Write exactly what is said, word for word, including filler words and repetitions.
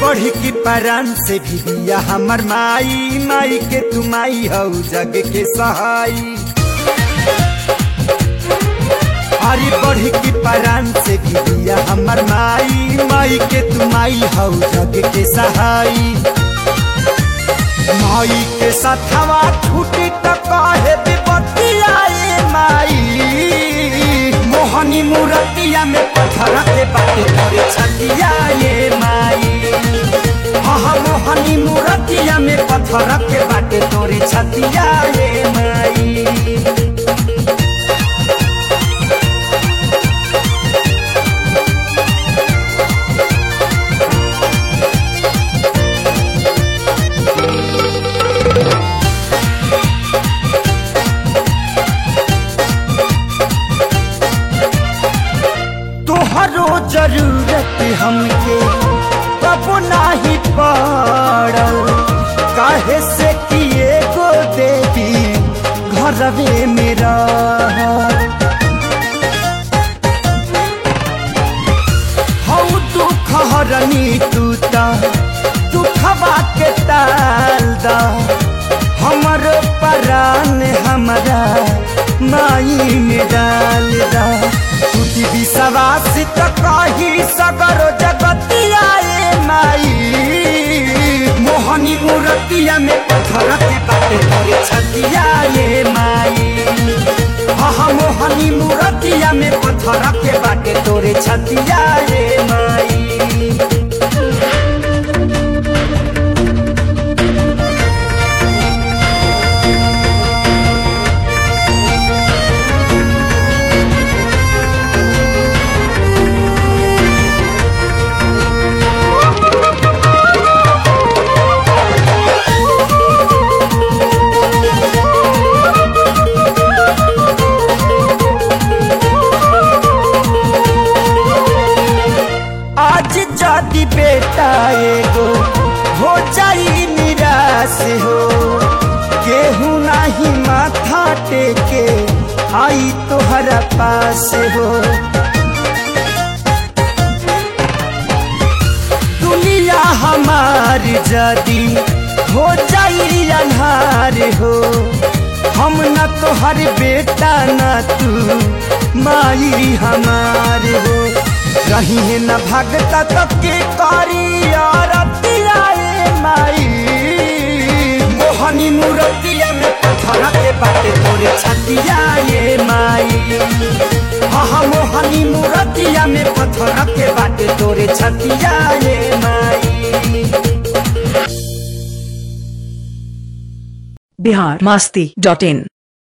बढ़ी की परान से भी दिया हमर माई माई के तुमाई हौ जग के सहाई। अरे बढ़ी की परान से भी दिया हमर माई माई के तुमाई हौ जग के सहाई। माई के साथवा छूटी तो कहे विपत्तिया माई मोहनी मूर्तिया में पत्थर के बाटे तोरे छतिया ये माई। हाँ मोहनी मूर्तिया में पत्थर के बाटे तोरे छतिया ये माई। तोहरो जरूरत हमके कब नाही पड़ल काहे से किए गो देवी घरवे मेरा। हौ दुख हरनी तूता दुखवा के ताल दा हमर परान हमारा माई में डाल दा। टूटी विश्वास तो कही सगरो जगतिया माई मोहनी मूर्तिया में पत्थर के बाटे तोरे छतिया ये माई। हाँ मोहनी मूर्तिया में पत्थर के बाटे तोरे छतिया ये माई। जाति बेटा एगो हो जाई निराश हो केहू नाही माथा टेके आई तोहरा पास हो। दुनिया हमारी जादी हो जाई अन्हार हो हम न तोहर बेटा न तू माई हमार हो। रही है न भगता तब के कारी आरतिया माई मोहनी मूर्तिया में पत्थर के बाटे तोरे छतिया ये माई। हाँ मोहनी मूर्तिया में पत्थर के बाटे तोरे छतिया ये माई। बिहार मस्ती डॉट इन।